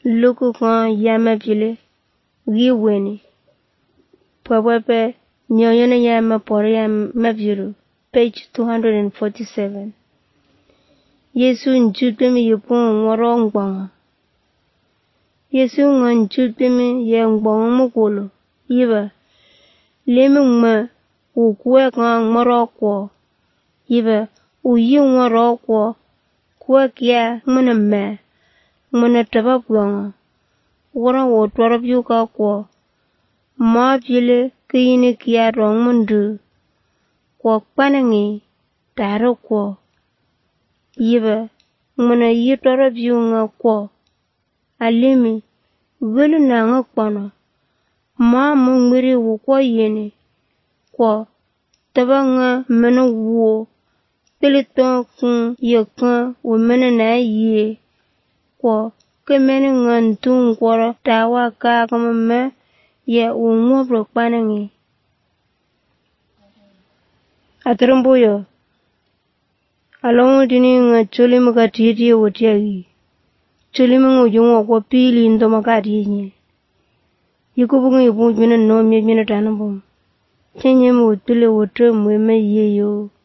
luku kan yama pile gi weni pwape nyoyene yama pore yama viru page 247 Yesu njutemi yipun ngoro ngbanga Yesu ngan njutemi ye ngbanga mukulu yiba lemi ngma ukwe kan ngoro kwa yiba uyi ngoro kwa kwa kia ngmana me ngmana taba pwanga wora wo twarab yuka kwa ma pile kiyini kia rong mundu kwa kpanangi taro kwa yiba ngmana yi twarab yunga kwa alimi welu na nga kpana ma mungwiri wukwa yini kwa taba nga mena wuo piliton kun yekan wumena na yie kwa kemeni nga ntun kwara tawa kakama me ye ungwabro kpanangi atrumbuyo alongu dini nga chuli mga titi wotiagi chuli mga ujungwa kwa pili ndoma kati nye yikubunga yipu jina no mye jina tanabum chenye mwutule wotre mweme yeyo